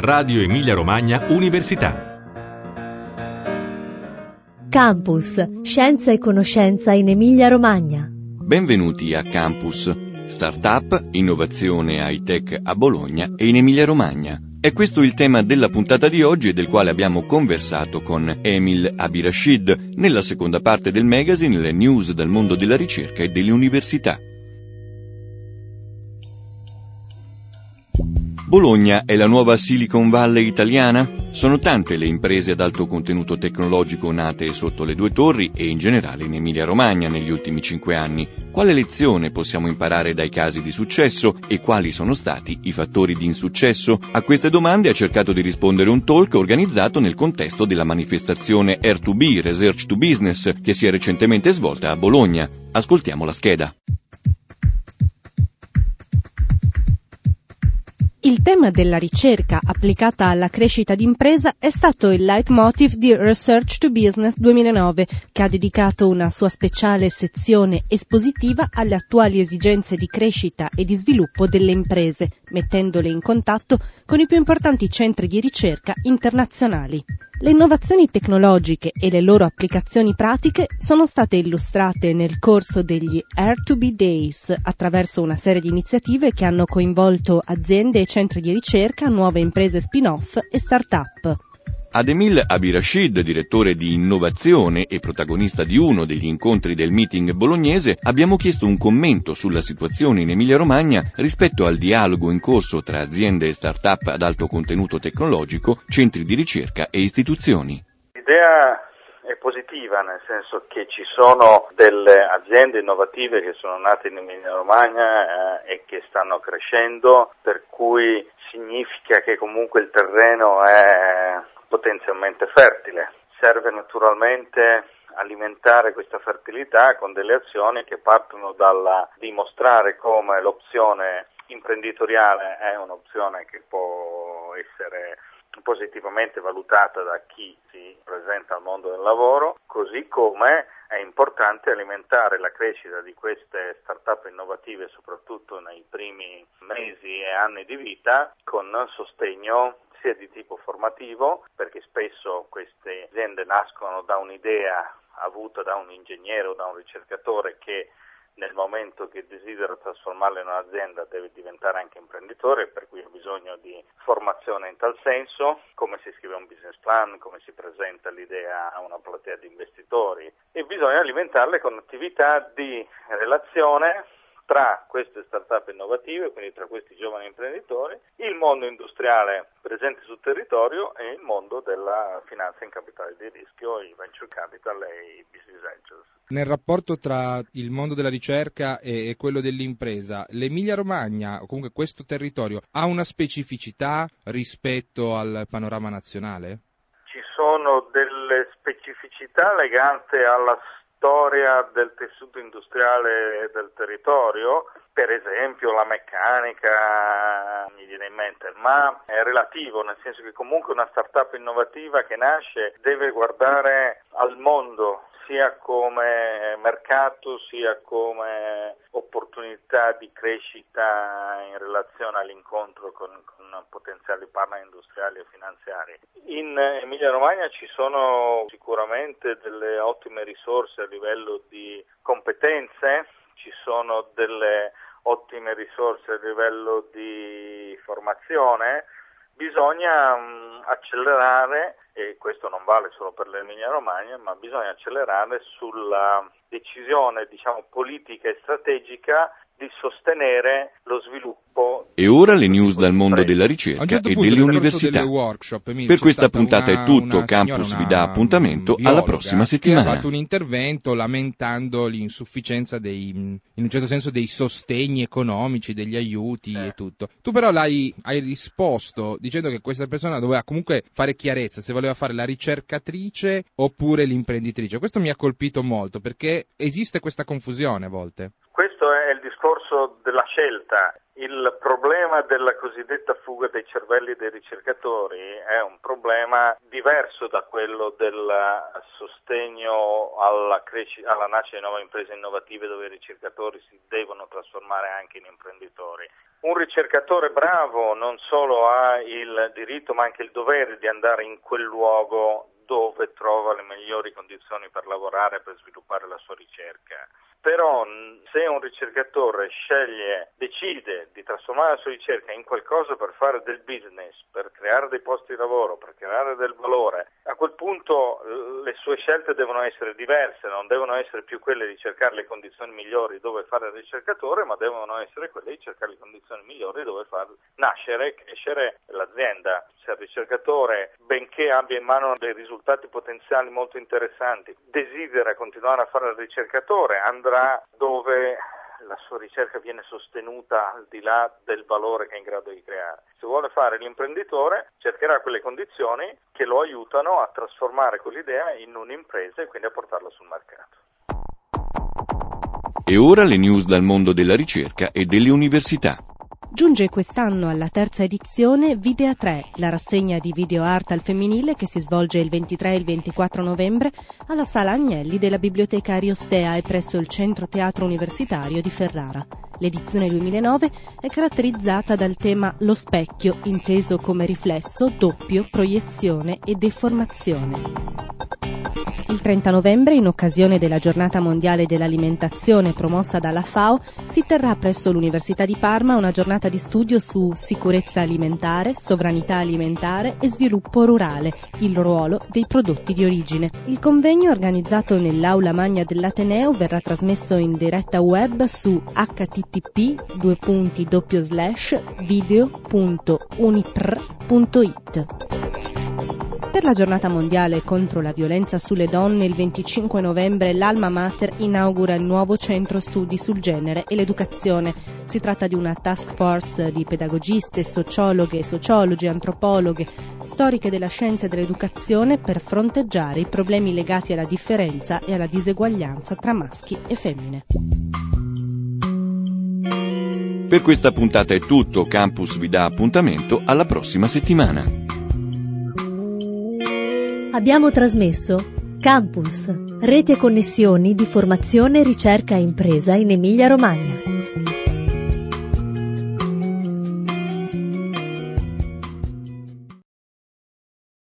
Radio Emilia Romagna Università. Campus, scienza e conoscenza in Emilia Romagna. Benvenuti a Campus, Startup, innovazione high-tech a Bologna e in Emilia Romagna. È questo il tema della puntata di oggi e del quale abbiamo conversato con Emil Abirashid nella seconda parte del magazine Le News dal mondo della ricerca e delle università. Bologna è la nuova Silicon Valley italiana? Sono tante le imprese ad alto contenuto tecnologico nate sotto le due torri e in generale in Emilia-Romagna negli ultimi 5 anni. Quale lezione possiamo imparare dai casi di successo e quali sono stati i fattori di insuccesso? A queste domande ha cercato di rispondere un talk organizzato nel contesto della manifestazione R2B, Research to Business, che si è recentemente svolta a Bologna. Ascoltiamo la scheda. Il tema della ricerca applicata alla crescita d'impresa è stato il leitmotiv di Research to Business 2009, che ha dedicato una sua speciale sezione espositiva alle attuali esigenze di crescita e di sviluppo delle imprese, mettendole in contatto con i più importanti centri di ricerca internazionali. Le innovazioni tecnologiche e le loro applicazioni pratiche sono state illustrate nel corso degli R2B Days attraverso una serie di iniziative che hanno coinvolto aziende e centri di ricerca, nuove imprese spin-off e start-up. Ad Emil Abirashid, direttore di innovazione e protagonista di uno degli incontri del meeting bolognese, abbiamo chiesto un commento sulla situazione in Emilia-Romagna rispetto al dialogo in corso tra aziende e start-up ad alto contenuto tecnologico, centri di ricerca e istituzioni. L'idea è positiva, nel senso che ci sono delle aziende innovative che sono nate in Emilia-Romagna e che stanno crescendo, per cui significa che comunque il terreno è potenzialmente fertile. Serve naturalmente alimentare questa fertilità con delle azioni che partono dalla dimostrare come l'opzione imprenditoriale è un'opzione che può essere positivamente valutata da chi si presenta al mondo del lavoro, così come è importante alimentare la crescita di queste start-up innovative, soprattutto nei primi mesi e anni di vita, con sostegno sia di tipo formativo, perché spesso queste aziende nascono da un'idea avuta da un ingegnere o da un ricercatore che nel momento che desidera trasformarla in un'azienda deve diventare anche imprenditore, per cui ha bisogno di formazione in tal senso, come si scrive un business plan, come si presenta l'idea a una platea di investitori, e bisogna alimentarle con attività di relazione tra queste start-up innovative, quindi tra questi giovani imprenditori, il mondo industriale presente sul territorio e il mondo della finanza in capitale di rischio, i venture capital e i business angels. Nel rapporto tra il mondo della ricerca e quello dell'impresa, l'Emilia Romagna, o comunque questo territorio, ha una specificità rispetto al panorama nazionale? Ci sono delle specificità legate alla storia del tessuto industriale del territorio, per esempio la meccanica mi viene in mente, ma è relativo, nel senso che comunque una startup innovativa che nasce deve guardare al mondo sia come mercato sia come opportunità di crescita in relazione all'incontro con potenziali partner industriali e finanziari. In Emilia-Romagna ci sono sicuramente delle ottime risorse a livello di competenze, ci sono delle ottime risorse a livello di formazione. Bisogna accelerare, e questo non vale solo per l'Emilia Romagna, ma bisogna accelerare sulla decisione, politica e strategica di sostenere lo sviluppo. E ora le news dal mondo della ricerca e delle università. Per questa puntata è tutto. Campus vi dà appuntamento alla prossima settimana. Ha fatto un intervento lamentando l'insufficienza in un certo senso dei sostegni economici, degli aiuti e tutto. Tu però hai risposto dicendo che questa persona doveva comunque fare chiarezza se voleva fare la ricercatrice oppure l'imprenditrice. Questo mi ha colpito molto perché esiste questa confusione a volte. Questo è il discorso della scelta. Il problema della cosiddetta fuga dei cervelli dei ricercatori è un problema diverso da quello del sostegno alla nascita di nuove imprese innovative dove i ricercatori si devono trasformare anche in imprenditori. Un ricercatore bravo non solo ha il diritto ma anche il dovere di andare in quel luogo dove trova le migliori condizioni per lavorare e per sviluppare la sua ricerca. Però se un ricercatore decide di trasformare la sua ricerca in qualcosa per fare del business, per creare dei posti di lavoro, per creare del valore, a quel punto le sue scelte devono essere diverse, non devono essere più quelle di cercare le condizioni migliori dove fare il ricercatore, ma devono essere quelle di cercare le condizioni migliori dove far nascere, crescere l'azienda. Se il ricercatore, benché abbia in mano dei risultati potenziali molto interessanti, desidera continuare a fare il ricercatore, andrà dove la sua ricerca viene sostenuta al di là del valore che è in grado di creare. Se vuole fare l'imprenditore, cercherà quelle condizioni che lo aiutano a trasformare quell'idea in un'impresa e quindi a portarla sul mercato. E ora le news dal mondo della ricerca e delle università. Giunge quest'anno alla terza edizione Videa 3, la rassegna di video art al femminile che si svolge il 23 e il 24 novembre alla Sala Agnelli della Biblioteca Ariostea e presso il Centro Teatro Universitario di Ferrara. L'edizione 2009 è caratterizzata dal tema Lo specchio, inteso come riflesso, doppio, proiezione e deformazione. Il 30 novembre, in occasione della Giornata Mondiale dell'Alimentazione promossa dalla FAO, si terrà presso l'Università di Parma una giornata di studio su sicurezza alimentare, sovranità alimentare e sviluppo rurale, il ruolo dei prodotti di origine. Il convegno, organizzato nell'Aula Magna dell'Ateneo, verrà trasmesso in diretta web su http://video.unipr.it. Per la giornata mondiale contro la violenza sulle donne, il 25 novembre l'Alma Mater inaugura il nuovo centro studi sul genere e l'educazione. Si tratta di una task force di pedagogiste, sociologhe, sociologi, antropologhe, storiche della scienza e dell'educazione per fronteggiare i problemi legati alla differenza e alla diseguaglianza tra maschi e femmine. Per questa puntata è tutto. Campus vi dà appuntamento alla prossima settimana. Abbiamo trasmesso Campus, rete e connessioni di formazione, ricerca e impresa in Emilia-Romagna.